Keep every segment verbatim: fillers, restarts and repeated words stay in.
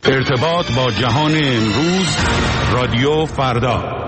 ارتباط با جهان امروز، رادیو فردا.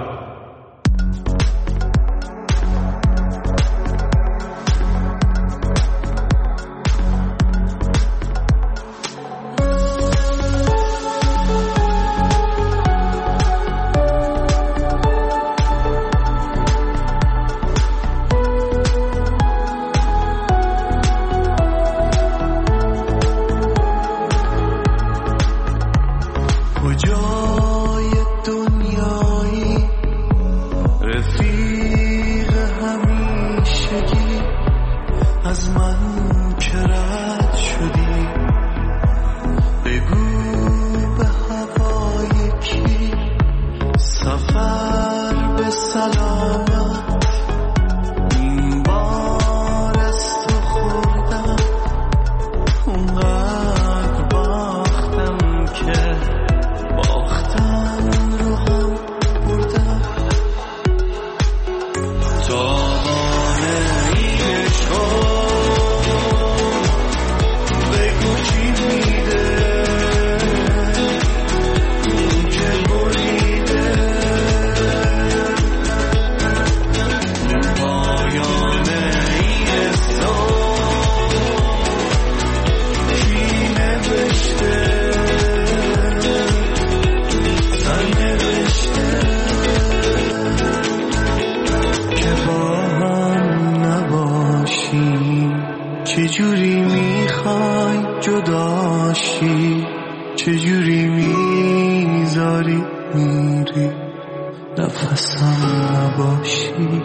چجوری میخوای جداشی، چجوری میذاری میری نفسم نباشی.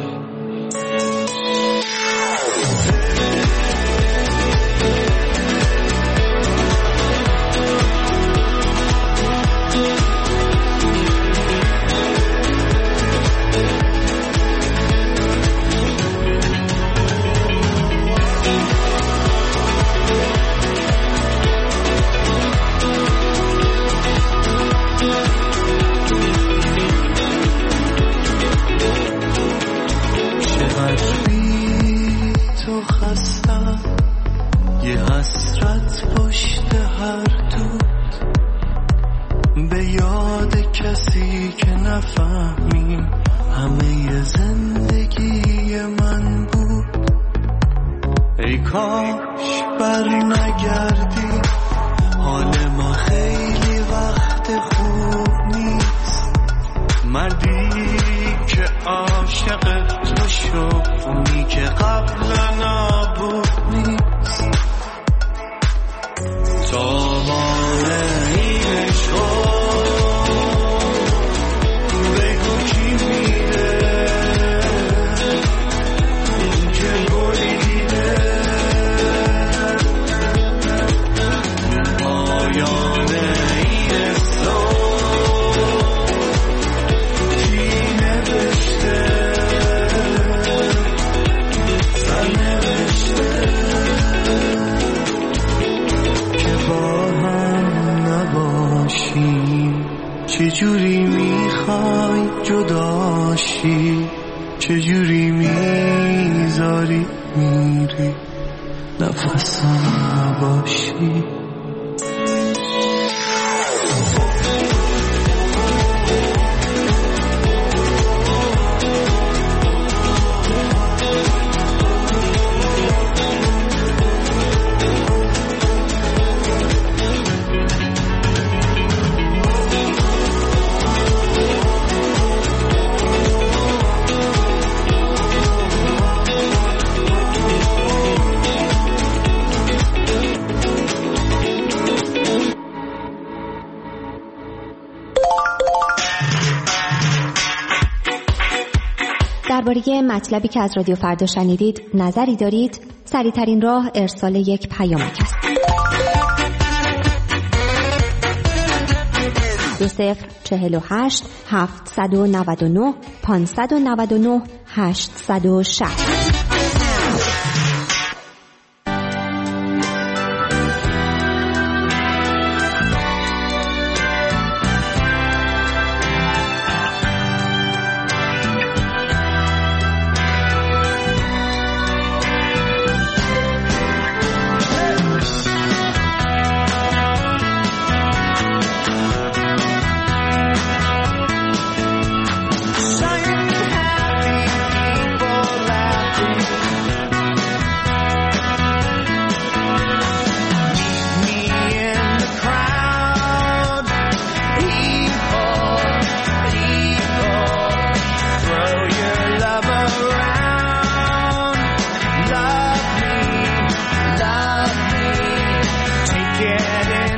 چجوری میخوای جداشی، چجوری میذاری میری نفسم نباشی. درباره مطلبی که از رادیو فردا شنیدید نظری دارید؟ سریع‌ترین راه ارسال یک پیامک است. دو صفر چهل و هشت هفتصد و نود و نه پانصد و نود و نه هشتصد و شصت.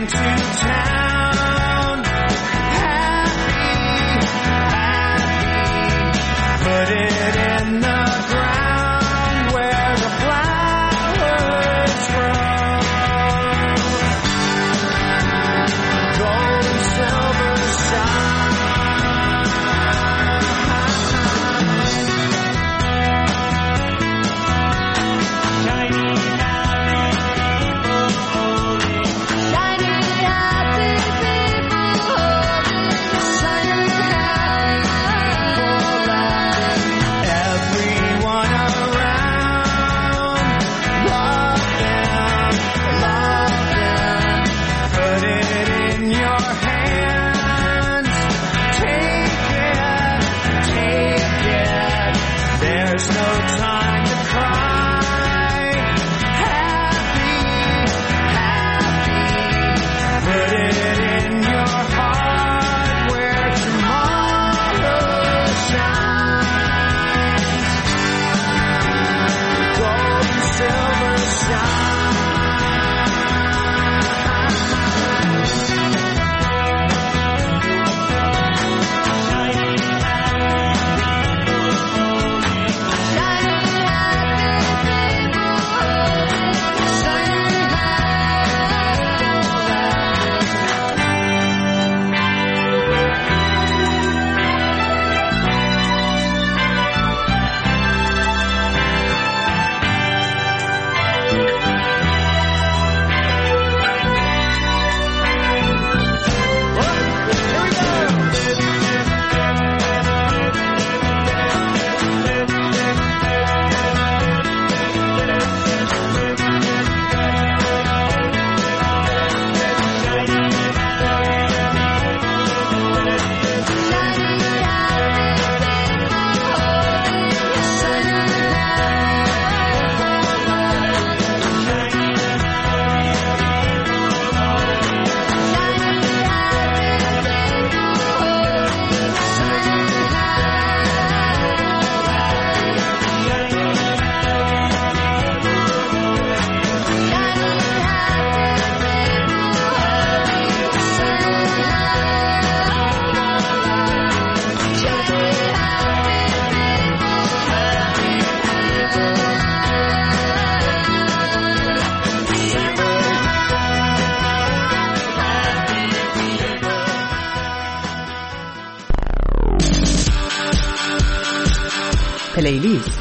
into town. Happy, happy, put it in the ground where the flowers grow. Gold and silver shine. پلیلیست.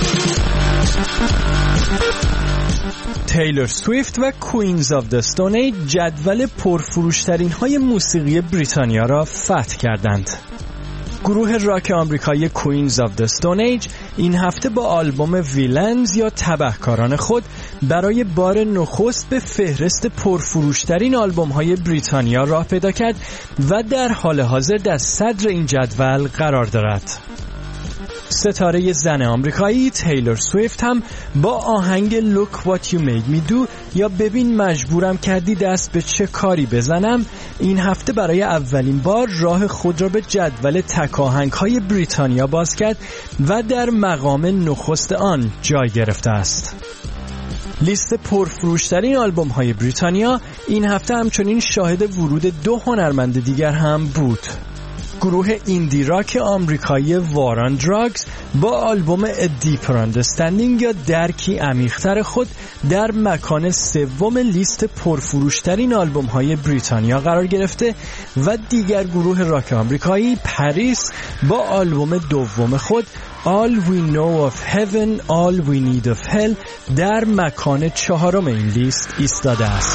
تیلور سویفت و کوینز آف د استون ایج جدول پرفروشترین های موسیقی بریتانیا را فتح کردند. گروه راک آمریکایی کوینز آف د استون ایج این هفته با آلبوم ویلنز یا تبهکاران خود برای بار نخست به فهرست پرفروشترین آلبوم های بریتانیا راه پیدا کرد و در حال حاضر در صدر این جدول قرار دارد. ستاره زن آمریکایی تیلور سویفت هم با آهنگ Look What You Made Me Do یا ببین مجبورم کردی دست به چه کاری بزنم این هفته برای اولین بار راه خود را به جدول تک آهنگ‌های بریتانیا باز کرد و در مقام نخست آن جای گرفته است. لیست پرفروشترین آلبوم های بریتانیا این هفته همچنین شاهد ورود دو هنرمند دیگر هم بود. گروه ایندی راک آمریکایی وار آن دراگز با آلبوم A Deeper Understanding یا درکی عمیق‌تر خود در مکان سوم لیست پرفروشترین آلبوم های بریتانیا قرار گرفته و دیگر گروه راک آمریکایی پاریس با آلبوم دوم خود All We Know of Heaven, All We Need of Hell در مکان چهارم این لیست ایستاده است.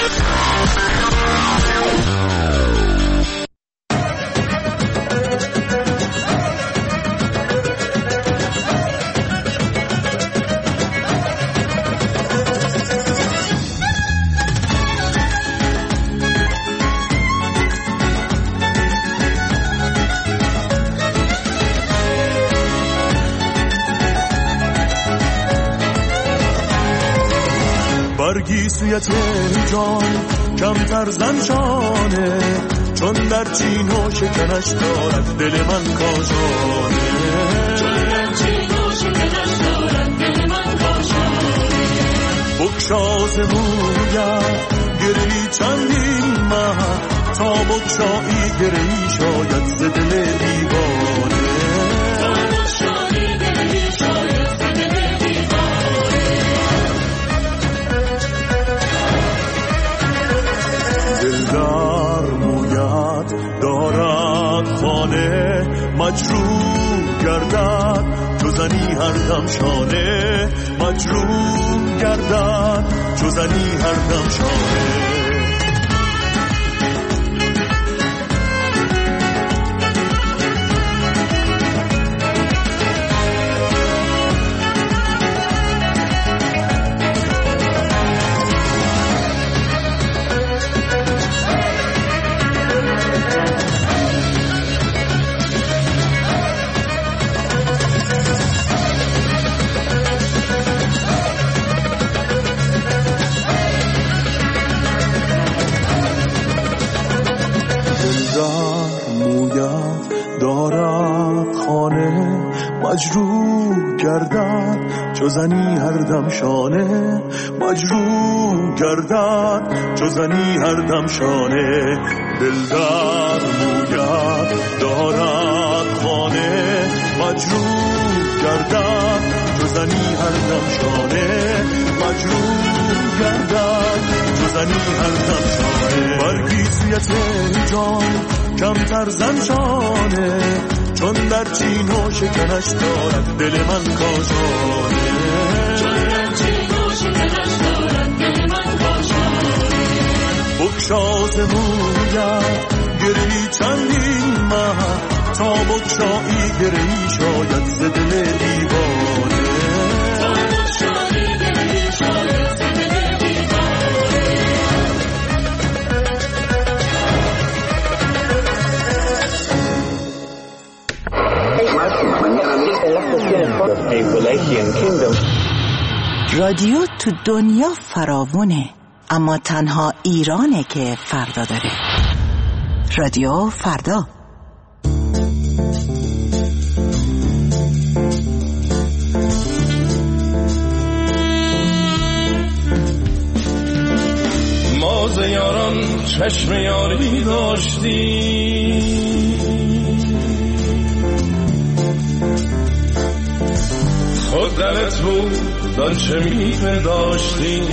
برگیسویت جان کمتر زنشانه چون در چین و شکنش دارد دل من کاشانه چون در چین و شکنش دارد دل من کاشانه بکشاز مویم گرهی چندی گرهی شاید ز دل دیوانه خاموشانی گرهی شاید ز دل دیوانه دلدار مویت دارد خانه مجروح گردد چو زنی هر دم شانه مجروح گردد چو زنی هر دم شانه مجروح گردد چو زنی هر دم شانه مجروح گردد چو زنی هر دم شانه دلدار مویت دارد خانه مجروح گردد چو زنی هر دم شانه مجروح گردد چو زنی هر دم شانه برگی سوی تهران کمتر زن شانه چون در چین و شکنش دارد دل من کاشانه چون در چین و شکنش دارد دل من کاشانه بکشاز مویت گرهی چندین ماه تا بکشایی گرهی شاید ز دل دیوانه تا بکشایی گرهی شاید ز دل دیوانه رادیو تو دنیا فراوونه، اما تنها ایرانه که فردا داره. رادیو فردا. ما ز یاران چشم یاری داشتیم، خود دلت بود دانچه می پنداشتی،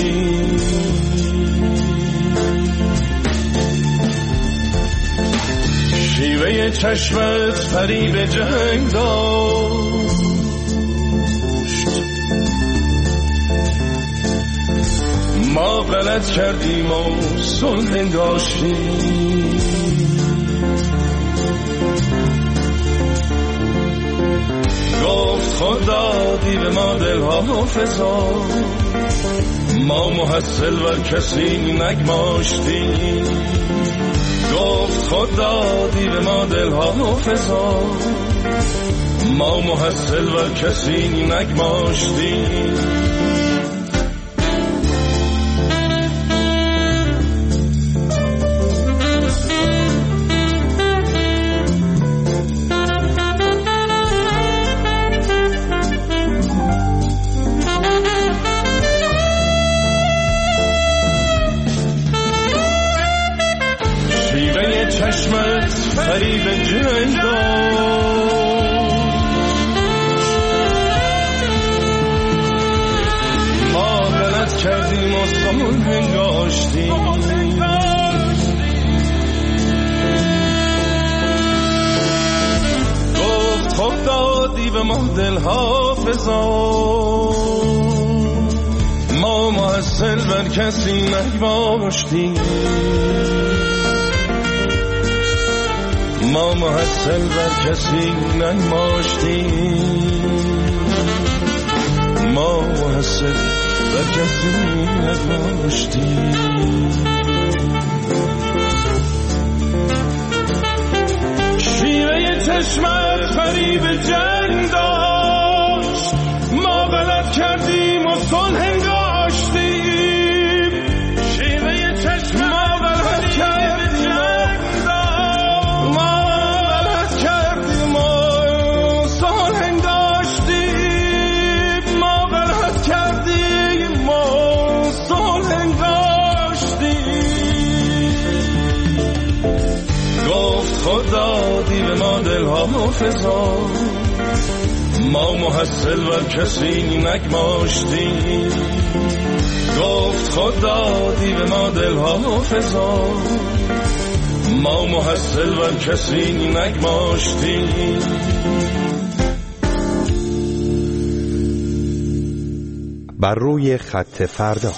شیوه چشمت فریب جنگ داشت، ما غلط کردیم و صلح انگاشتیم، گفت خود دادی به ما دلها حافظا، ما محصل بر کسی نگماشتیم، گفت خود دادی به ما دلها حافظا، ما محصل بر کسی نگماشتیم. چشمت فریب جنگ داشت، ما غلط کردیم و صلح انگاشتیم، گفت خود دادی به ما دل حافظا، ما محصل بر کسی نگماشتیم، ما محصل بر کسی نگماشتیم، ما محصل بر کسی نگماشتیم. شیوه چشمت فریب جنگ داشت، ما غلط کردیم و صلح انگاشتیم، شیوه چشمت ما غلط کردیم خود دادی به ما دلها مفزا، ما محصل و کسی نگماشتیم. گفت خود دادی به ما دلها مفزا، ما محصل و کسی نگماشتیم. بر روی خط فردا.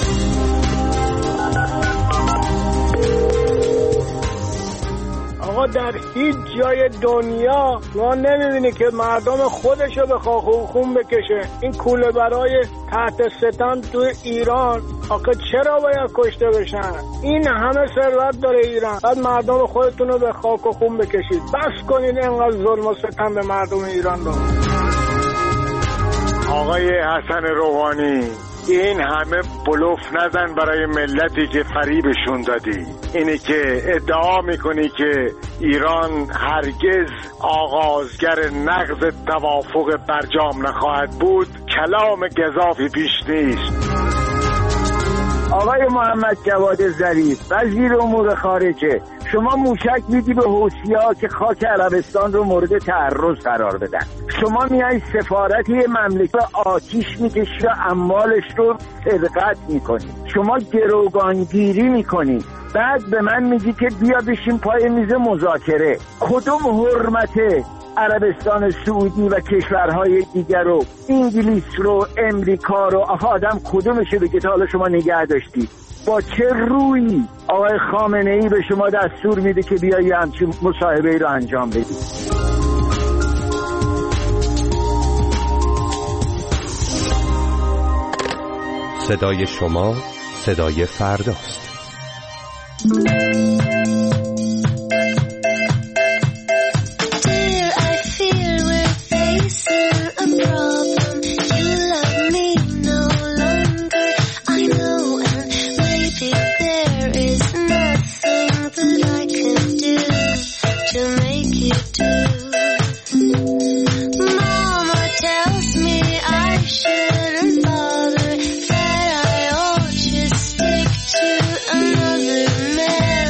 آقا در هیچ جای دنیا ما نمیبینی که مردم خودشو به خاک و خون بکشه. این کوله برای تحت ستم تو ایران آقا چرا باید کشته بشن؟ این همه ثروت داره ایران، بعد مردم خودتون رو به خاک و خون بکشید. بس کنید اینقدر ظلم و ستم به مردم ایران رو. آقای حسن روحانی، این همه بلوف نزن برای ملتی که فریبشون دادی. اینی که ادعا میکنی که ایران هرگز آغازگر نقض توافق برجام نخواهد بود، کلام گزافی پیش نیست. آقای محمد جواد ظریف وزیر امور خارجه، شما موشک میدی به حوثی‌ها که خاک عربستان رو مورد تعرض قرار بدن. شما میای سفارت یه مملکت آتیش میکشی و اموالش رو سرقت میکنی. شما گروگانگیری میکنی، بعد به من میگی که بیا بشین پای میز مذاکره. کدوم حرمته عربستان سعودی و کشورهای دیگر رو، انگلیس رو، امریکا رو، آخه آدم کدومشه بگه تا حالا شما نگه داشتید؟ با چه رویی آقای خامنه ای به شما دستور میده که بیایی همچین مصاحبه ای رو انجام بدید؟ صدای شما صدای فرداست. Another man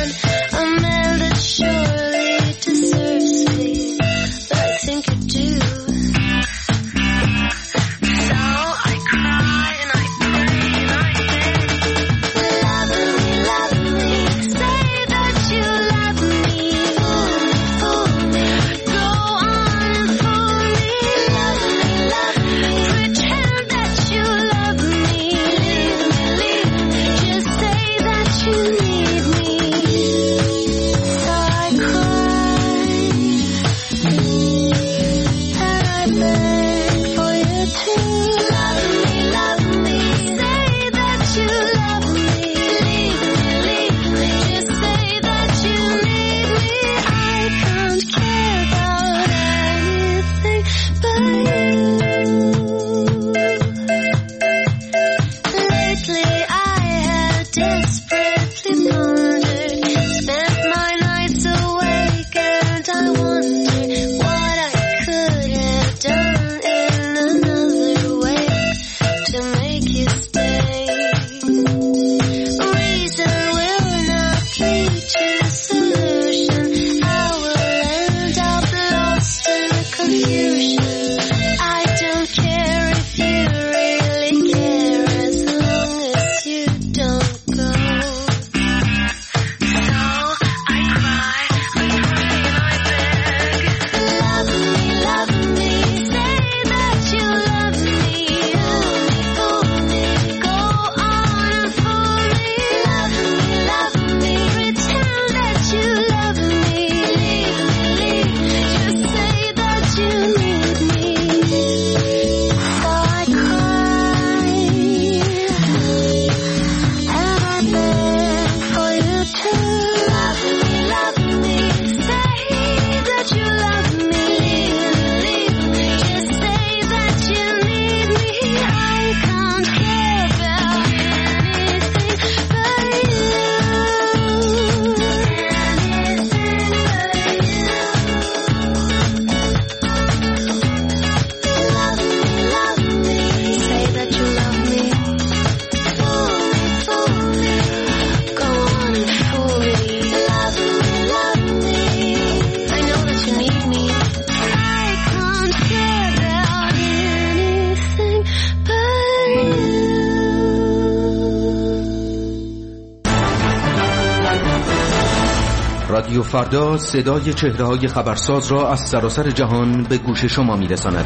رادیو فردا صدای چهره‌های خبرساز را از سراسر جهان به گوش شما می‌رساند.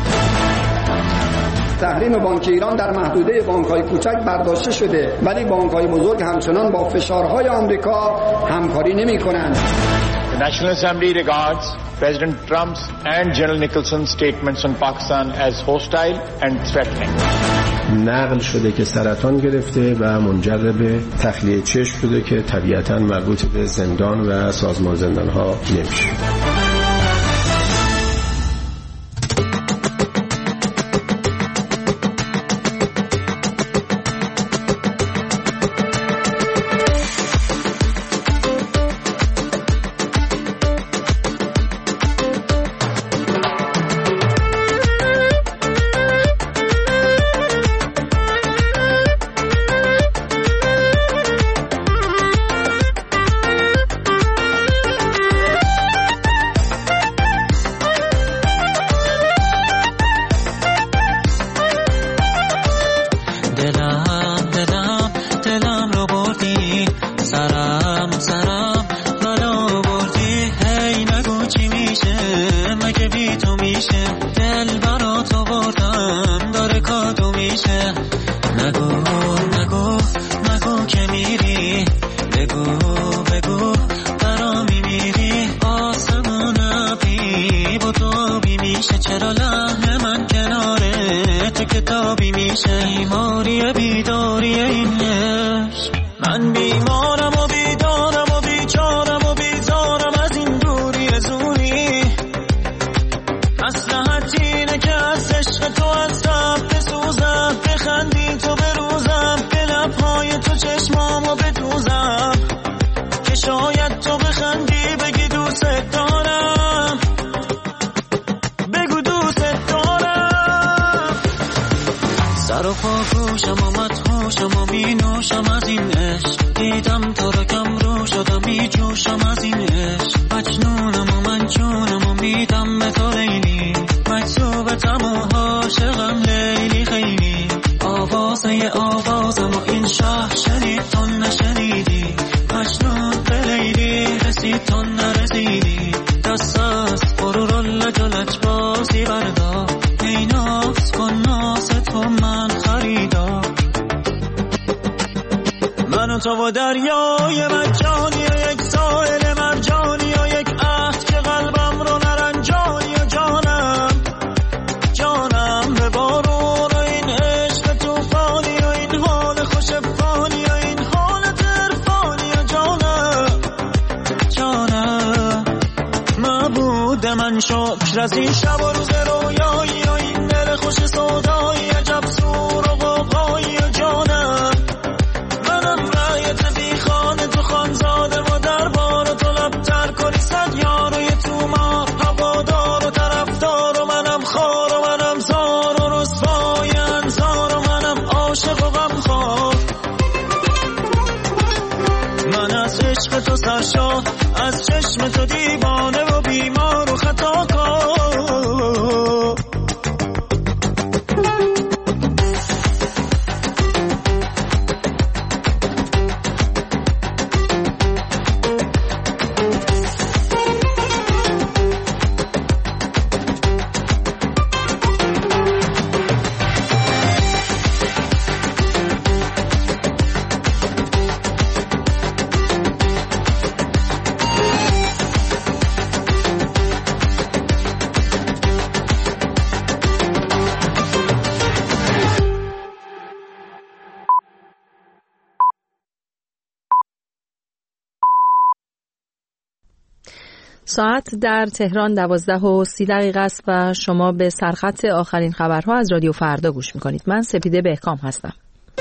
تحریم بانک ایران در محدوده بانک‌های کوچک برداشته شده، ولی بانک‌های بزرگ همچنان با فشارهای آمریکا همکاری نمی‌کنند. The National Assembly regards President Trump's and General Nicholson's statements on Pakistan as hostile and threatening. نقل شده که سرطان گرفته و منجر به تخلیه چشم شده که طبیعتاً مربوط به زندان و سازمان زندان‌ها نمیشه. از این شب و روز رویایی و این دل خوش سودایی عجب سور و غوغایی و جانم منم رایت بی خانه تو خانزاده و دربار و تو لبتر کنی صد یار و یه تومار هوادار و طرفدار و منم خار و منم زار و رسوای انزار و منم عاشق و غمخوار من از عشق تو سرشار از چشم تو دیوانه و بیمار و خطا کار. ساعت در تهران دوازده و سی دقیقه است و شما به سرخط آخرین خبرها از رادیو فردا گوش میکنید. من سپیده بهکام هستم.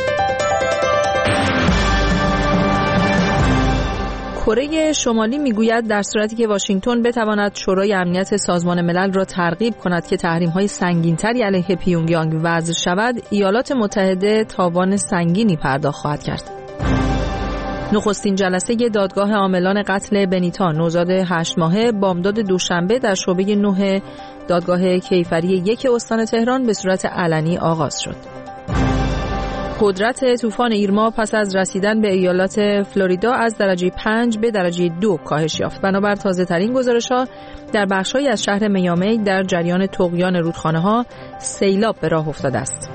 کره شمالی میگوید در صورتی که واشنگتن بتواند شورای امنیت سازمان ملل را ترغیب کند که تحریم‌های سنگین‌تری علیه پیونگیانگ وضع شود، ایالات متحده تاوان سنگینی پرداخت خواهد کرد. نخستین جلسه دادگاه عاملان قتل بنیتا نوزاد هشت ماهه بامداد دوشنبه در شعبه نه دادگاه کیفری یک استان تهران به صورت علنی آغاز شد. قدرت طوفان ایرما پس از رسیدن به ایالات فلوریدا از درجه پنج به درجه دو کاهش یافت. بنابر تازه ترین گزارش‌ها در بخش‌هایی از شهر میامی در جریان طغیان رودخانه‌ها سیلاب به راه افتاده است.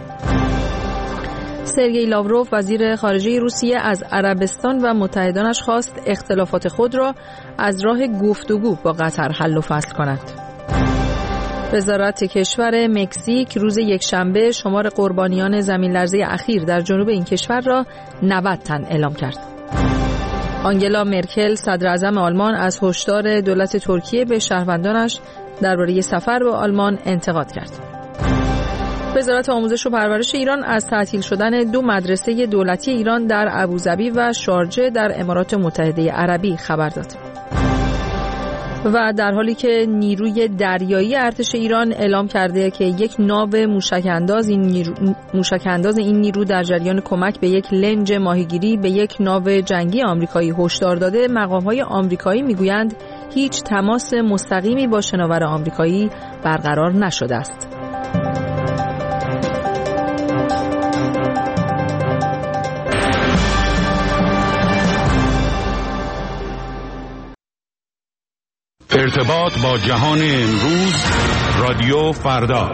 سرگئی لاوروف وزیر خارجه روسیه از عربستان و متحدانش خواست اختلافات خود را از راه گفتگو با قطر حل و فصل کند. وزارت کشور مکزیک روز یکشنبه شمار قربانیان زمین‌لرزه اخیر در جنوب این کشور را نود تن اعلام کرد. آنگلا مرکل صدر اعظم آلمان از هشدار دولت ترکیه به شهروندانش درباره سفر به آلمان انتقاد کرد. وزارت آموزش و پرورش ایران از تعطیل شدن دو مدرسه دولتی ایران در ابوظبی و شارجه در امارات متحده عربی خبر داد. و در حالی که نیروی دریایی ارتش ایران اعلام کرده که یک ناو موشک‌انداز این نیرو موشک‌انداز این نیرو در جریان کمک به یک لنج ماهیگیری به یک ناو جنگی آمریکایی هشدار داده، مقام‌های آمریکایی میگویند هیچ تماس مستقیمی با شناور آمریکایی برقرار نشده است. ارتباط با جهان امروز، رادیو فردا.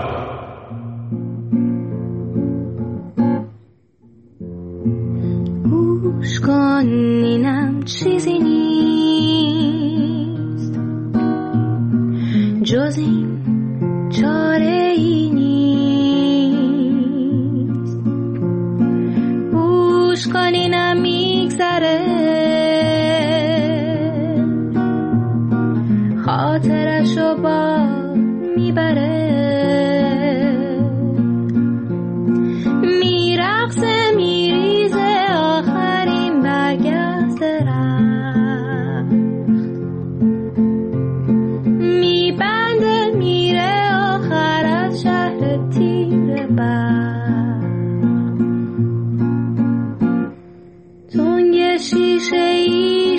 گوش کن اینم چیزی نیست جز این چاره ای نیست. گوش کن اینم میگذره خاطرشو با میبره میرقصه میریزه آخرین برگشت رخت میبنده میره آخر از شهر تیر بخت. تنگ شیشه ای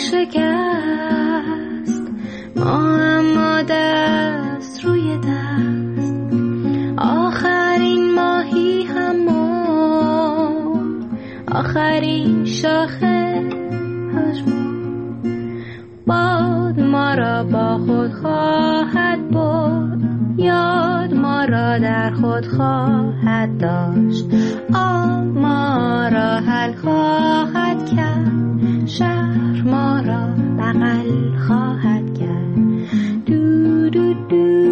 شکست ما اما دست روی دست آخرین ماهی همون آخرین شاخه هجمون باد ما را با خود خواهد برد یاد ما را در خود خواهد داشت آب ما را حل خواهد کرد شهر ما را بغل خواهد کرد. دو دو دو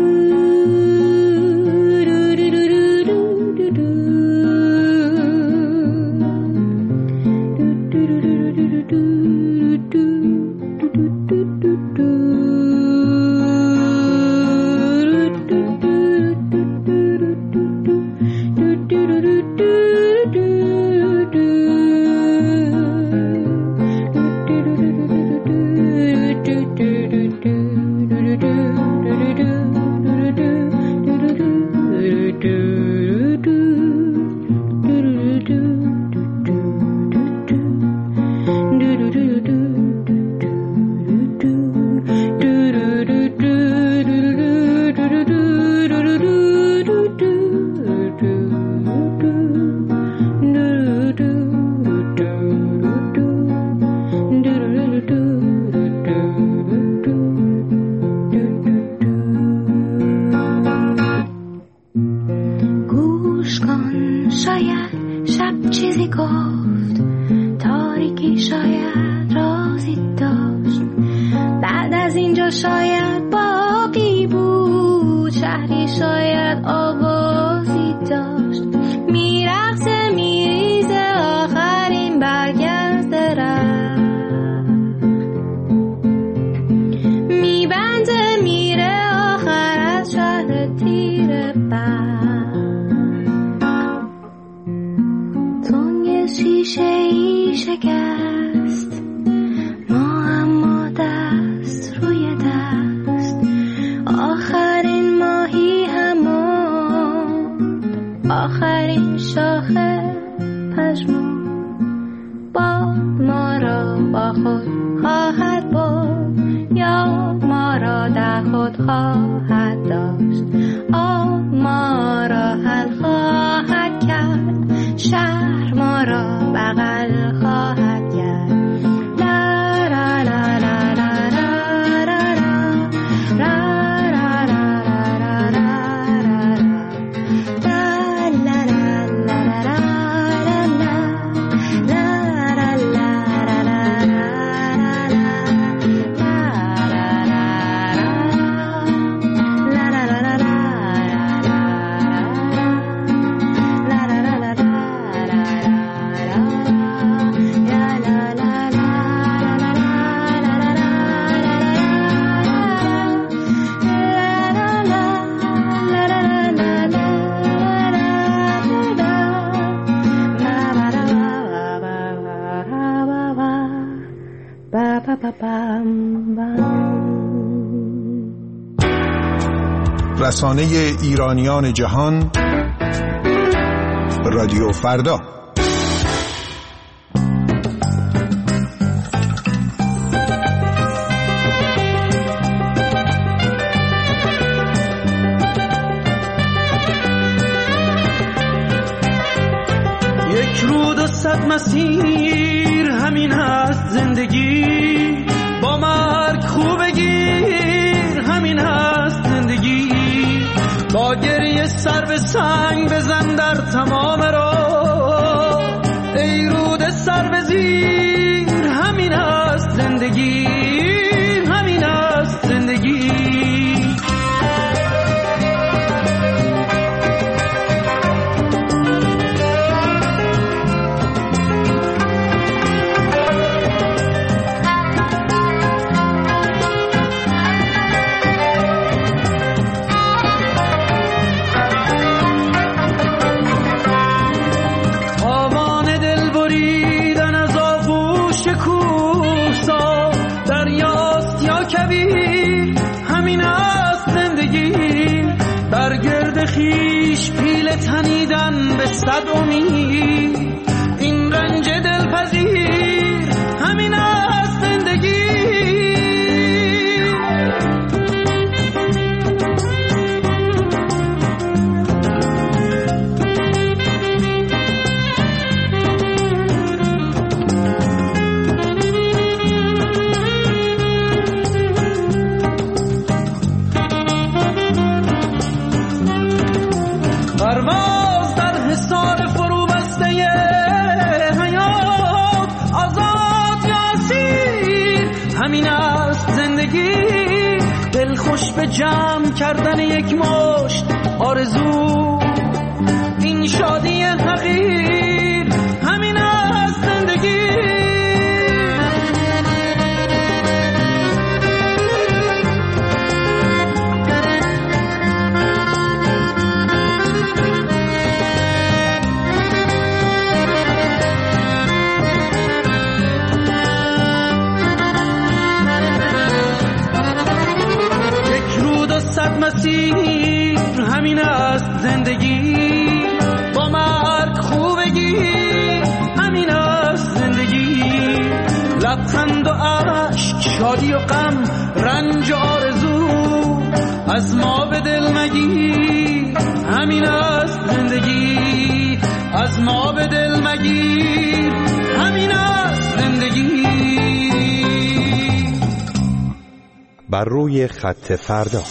شهر ما را بغل خواهد کرد. لا لا لا لا لا لا لا لا لا لا رسانه ایرانیان جهان، رادیو فردا. یک رود و صد مسیر، همین هست زندگی. با مرگ خوب بگیر، همین هست زندگی. با گریه سر به سنگ بزن در تمام راه، ای رود سر به زیر، همین هست زندگی، همین هست زندگی. خیش پیل تنیدن به صد امید، این رنج دلپذیر، همین است زندگی. پرواز در حصار فرو بسته حیات، آزاد یا اسیر، همین است زندگی. دل خوش به جمع کردن یک مشت آرزو، این شادی حقیر، همین است زندگی. صد مسیر، همین است زندگی. با مرگ خوب بگیر، همین است زندگی. لبخند و عشق، شادی و غم، رنج و آرزو، از ما به دل مگیر، همین است زندگی. از ما به دل مگیر، همین است زندگی. بر روی خط فردا.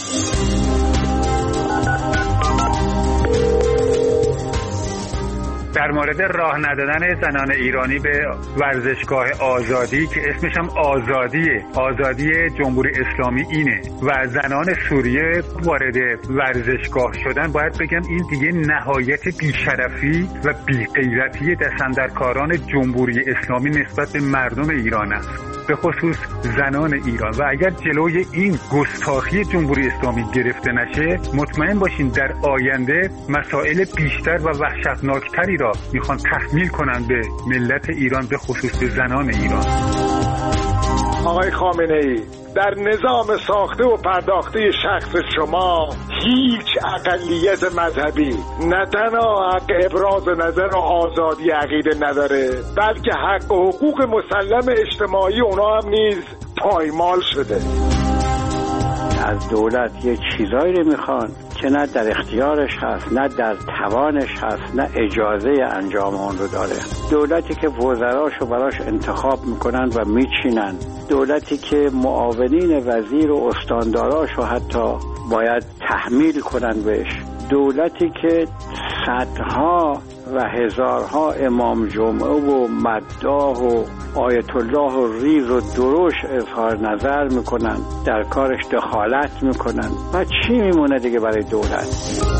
در مورد راه ندادن زنان ایرانی به ورزشگاه آزادی که اسمش هم آزادیه، آزادی جمهوری اسلامی اینه، و زنان سوریه وارد ورزشگاه شدن، باید بگم این دیگه نهایت بیشرفی و بیغیرتی دست‌اندرکاران جمهوری اسلامی نسبت به مردم ایران است، به خصوص زنان ایران. و اگر جلوی این گستاخی جمهوری اسلامی گرفته نشه، مطمئن باشین در آینده مسائل بیشتر و وحشتناکتری را میخوان تحمیل کنن به ملت ایران، به خصوص به زنان ایران. آقای خامنه ای، در نظام ساخته و پرداخته شخص شما هیچ اقلیت مذهبی نه تنها حق ابراز نظر و آزادی عقیده نداره، بلکه حق و حقوق مسلم اجتماعی اونا هم نیز پایمال شده. از دولت یه چیزایی رو میخوان که نه در اختیارش هست، نه در توانش هست، نه اجازه انجام اون رو داره. دولتی که وزراشو براش انتخاب میکنن و میچینن، دولتی که معاونین وزیر و استانداراشو حتی باید تحمیل کنن بهش، دولتی که صدها و هزارها امام جمعه و مداح و آیت الله و ریز و دروش اظهار نظر میکنن، در کارش دخالت میکنن و چی میمونه دیگه برای دولت؟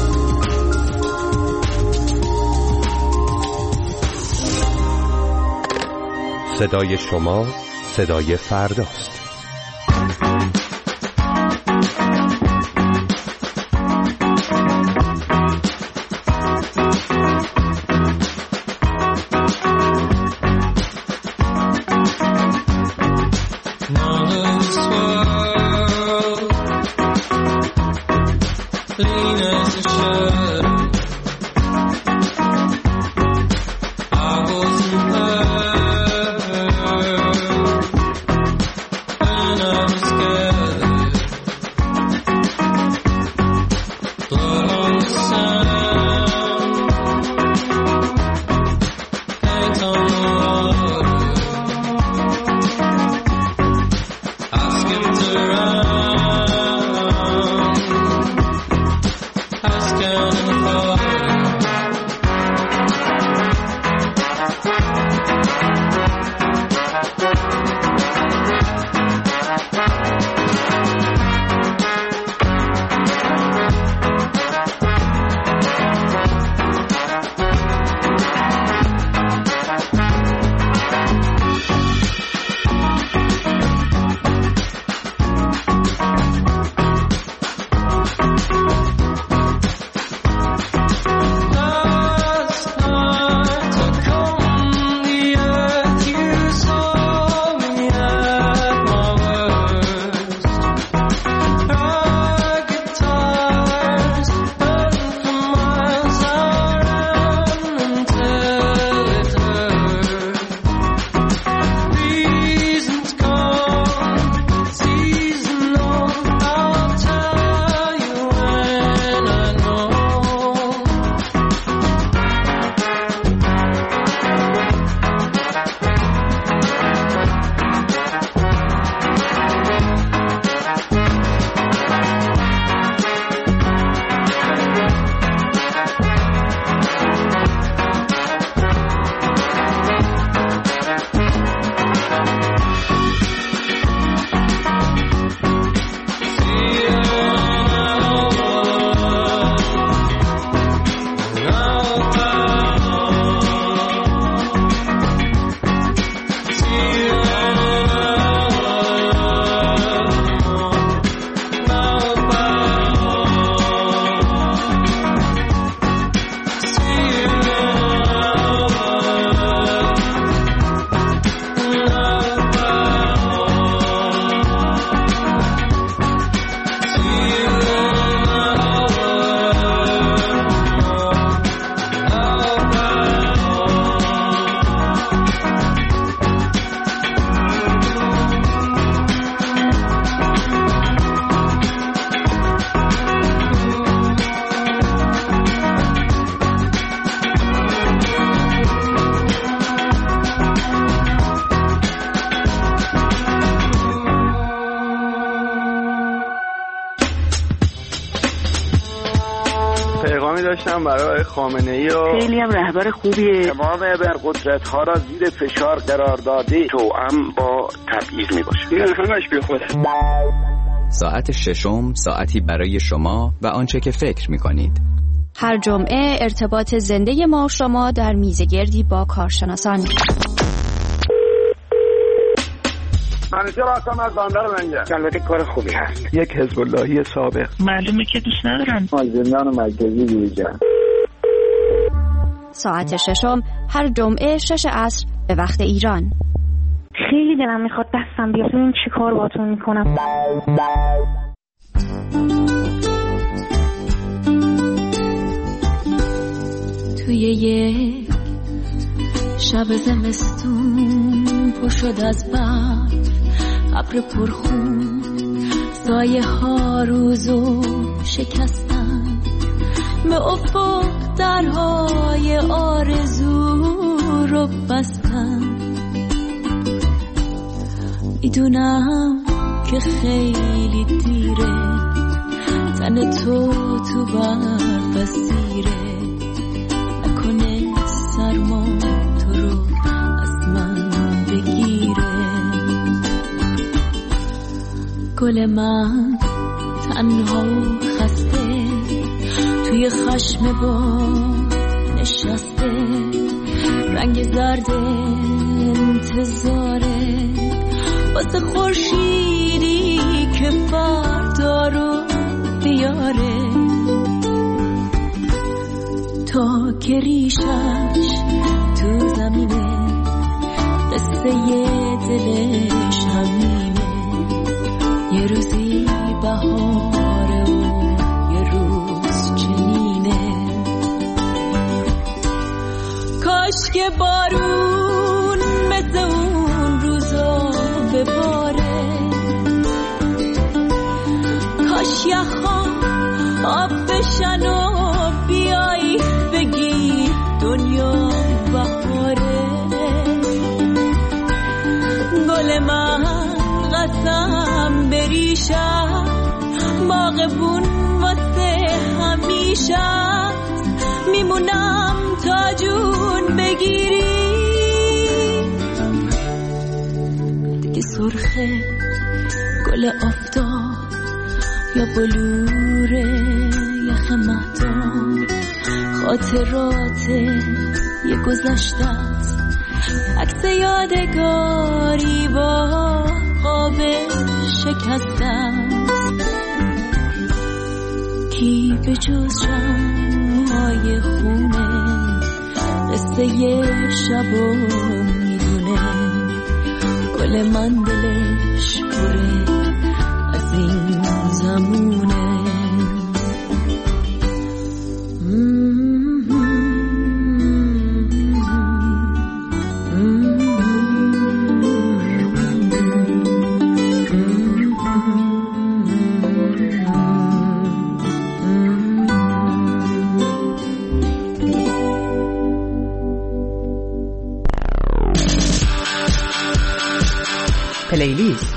صدای شما صدای فرداست. داشتم برای خامنه‌ای و خیلی هم رهبر خوبیه، تمام ابرقدرت ها را زیر فشار قرار داده، توأم با تبعیض میباشه. این همش بی خوده. ساعت ششم، ساعتی برای شما و آنچه که فکر میکنید. هر جمعه ارتباط زنده ما و شما در میزگردی با کارشناسان. منیجر هستم از بندر منجر. البته کار خوبی هست. یک حزب اللهی سابق. معلومه که دوست ندارن. از زندان مرکزی بیرون. ساعت ششم هر جمعه شش عصر به وقت ایران. خیلی دلم میخواد دستم بیاد ببین چی کار باهاتون میکنم. توی یک شب زمستون پر شد از برف، ابر پرخون سایه ها روزو شکستن، به افق درهای آرزو رو بستن. میدونم که خیلی دیره، تن تو تو برف اسیره، نکنه سرما تو رو از من بگیره. گل من تنها و خسته توی خشم با نشسته، رنگ زرد انتظاره واسه خورشیدی که فردا رو بیاره. تا که ریشش تو زمینه، قصه دلش همینه. یه روزی بهاره و یه روز چنینه. کاش که بارون مثل اون روزا بباره، کاش یخها آب بشن و بیایی بگی دنیا بهاره. گل من قسم بریشم، باغبون واسه همیشه، میمونم تا جون بگیری. دیگه سرخه گل آفتاب یا بلور یخ مهتاب، خاطرات یه گذشتت، عکس یادگاری با قاب شکستت. کی به جز شمعهای خونه قصه یه شبو میدونه. گل من دلش پره از این زمونه. پلیلیست.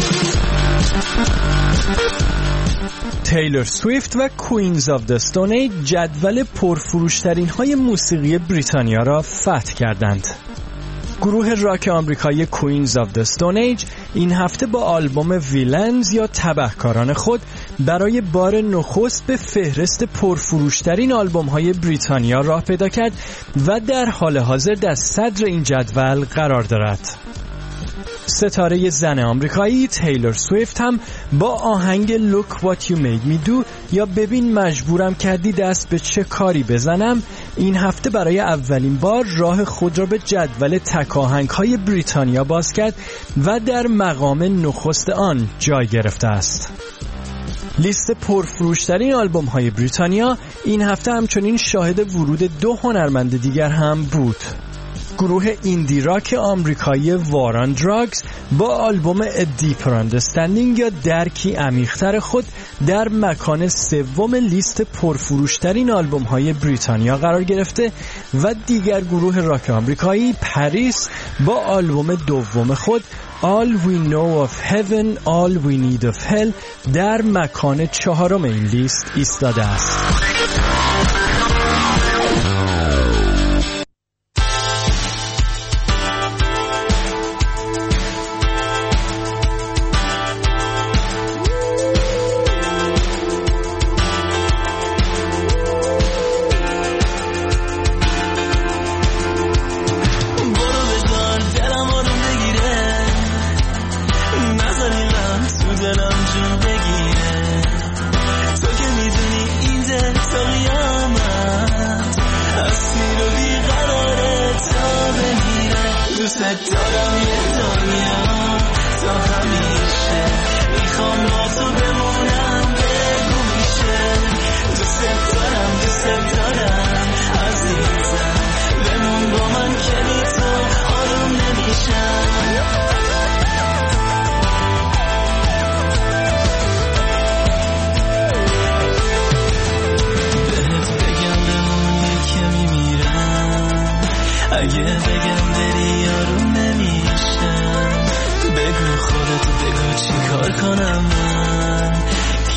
تیلور سویفت و کوینز آف د استون ایج جدول پرفروشترین های موسیقی بریتانیا را فتح کردند. گروه راک آمریکایی کوینز آف د استون ایج این هفته با آلبوم ویلنز یا تبهکاران خود برای بار نخست به فهرست پرفروشترین آلبوم های بریتانیا راه پیدا کرد و در حال حاضر در صدر این جدول قرار دارد. ستاره زن آمریکایی تیلور سویفت هم با آهنگ Look What You Made Me Do یا ببین مجبورم کردی دست به چه کاری بزنم این هفته برای اولین بار راه خود را به جدول تک آهنگ‌های بریتانیا باز کرد و در مقام نخست آن جای گرفته است. لیست پرفروشترین آلبوم های بریتانیا این هفته همچنین شاهد ورود دو هنرمند دیگر هم بود. گروه ایندی راک آمریکایی وار آن دراگز با آلبوم A Deeper Understanding یا درکی عمیق‌تر خود در مکان سوم لیست پرفروشترین آلبوم های بریتانیا قرار گرفته و دیگر گروه راک آمریکایی پاریس با آلبوم دوم خود All We Know of Heaven All We Need of Hell در مکان چهارم این لیست ایستاده است.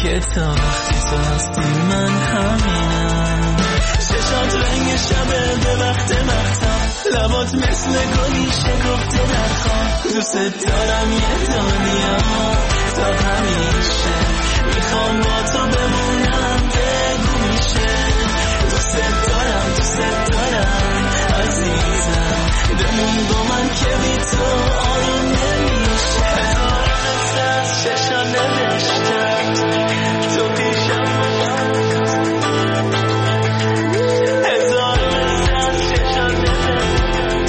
که تا وقتی تو هستی من همینم. چشات رنگ شبه به وقت مختم، لبات مثل گلی شکفته در خواب. دوست دارم یه دنیا تا همیشه، میخوام با تو بمونم بگو میشه. دوست دارم دوست دارم عزیزم، بمون با من که بی تو آروم نمیشه. هزار قصه از چشم نوشتم، تو پیشم هزار قصه از چشم نوشتم،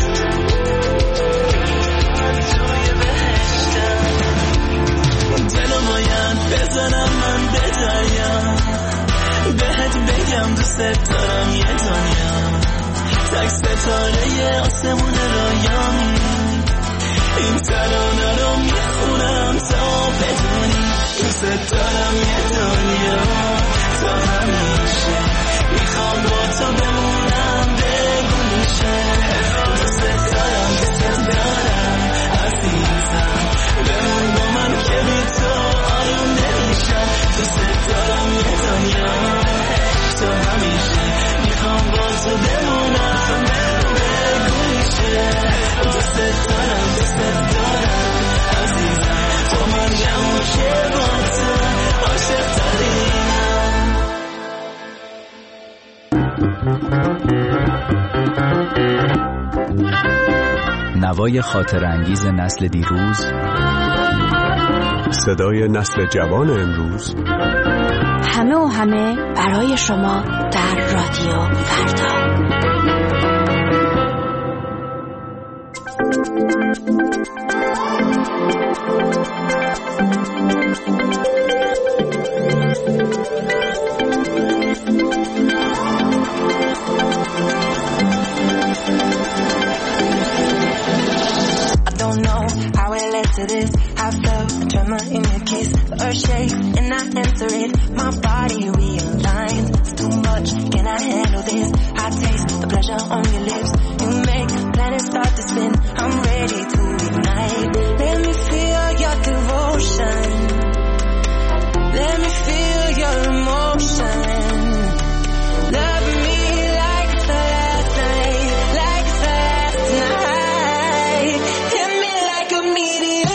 توی بهشتم. دلو باید بزنم من به دریا، بهت بگم دوست دارم یه دنیا. تک ستاره آسمون رایان، این ترانه رو میخونم تا بدونی. دوست دارم یه دنیا تا همیشه، میخوام با تو بمونم بگو میشه. دوست دارم دوست دارم عزیزم، بمون با من که بی تو آروم نمیشم. دوست دارم یه دنیا تا همیشه، میخوام با تو بمونم بگو میشه. دوست دارم دوست دارم عزیزم، تو من نموشه با تو عاشق ترینم. نوای خاطر انگیز نسل دیروز، صدای نسل جوان امروز، همه و همه برای شما در رادیو فردا. To this, I felt a tremor in your kiss, earth shake, and I enter it. My body realigns. It's too much. Can I handle this? I taste the pleasure on your lips. You make planets start to spin. I'm ready to ignite. Let me feel your devotion. Let me feel your emotion. Love me like it's the last night, like it's the last night. Hit me like a meteor.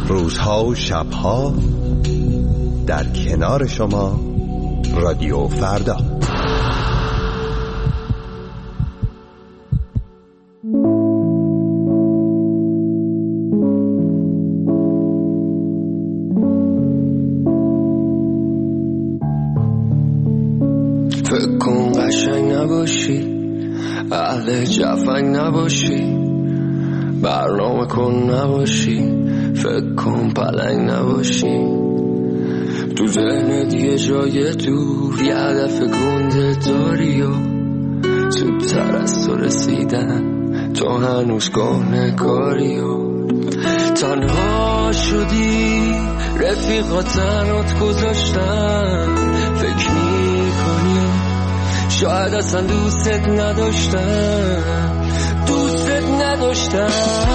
روزها و شبها در کنار شما رادیو فردا. فکر کن قشنگ نباشی، اهل جفنگ نباشی، برنامه کن نباشی، فکر کن پلنگ نباشی، تو ذهنت یه جای دور یه هدف گنده داری و زودتر از تو رسیدن تو هنوز گونه کاری و تنها شدی، رفیقا تنات گذاشتن، فکر میکنی شاید اصلا دوستت نداشتن، دوستت نداشتن.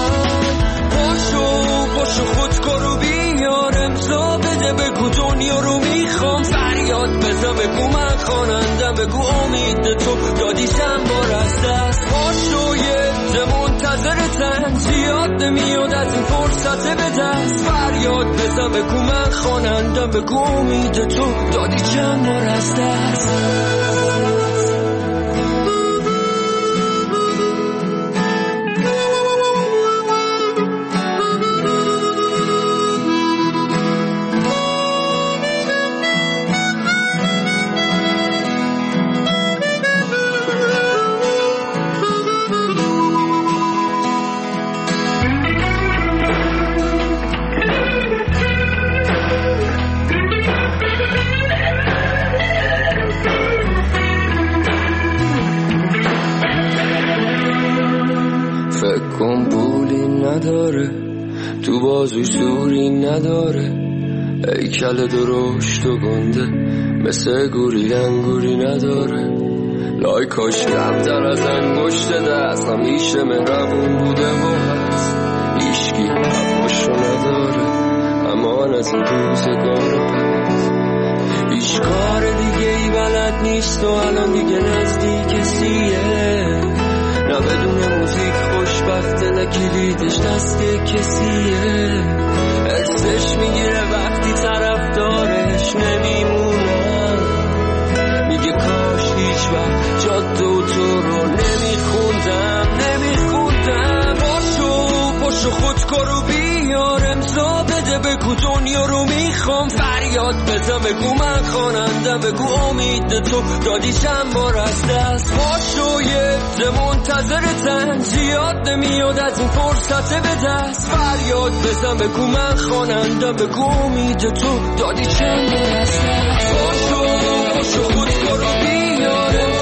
باشو باشو خود کارو بیار، امضا بده بگو دنیا رو میخوام، فریاد بزن بگو من خوانندم، بگو امید تو دادی چند بار از دست. باشو یه ده منتظرتن، زیاد نمیاد از این فرصت به دست، فریاد بزن بگو من خوانندم، بگو امید تو دادی چند بار از دست. نداره تو بازوی سوری نداره، هیکل درشت و گنده مثل گوری انگوری نداره، لایکاش کمتر از انگشت دست، همیشه مهربون بوده و هست، هیشگی حواشو نداره امان از این روزگار پس، هیچ کار دیگه ای بلد نیست و الان دیگه نزدیک سیه، نه بدون موزیک خوشبخته، نه کلیدش دست کسیه، حسش میگیره وقتی طرفدارش نمیمونن، میگه کاش هیچ وقت جاده و تو رو نمیخوندم نمیخوندم. باشو باشو خود کارو بیار، امضا بده بگو دنیا رو میخوام، فریاد بزن بگو من خوانندم، بگو امید تو دادی چند بار از دست. باشو یه ده منتظرتن، زیاد نمیاد از این فرصت به دست، فریاد بزن بگو من خوانندم، بگو امید تو دادی چند بار از دست. باشو باشو خود کارو بیار،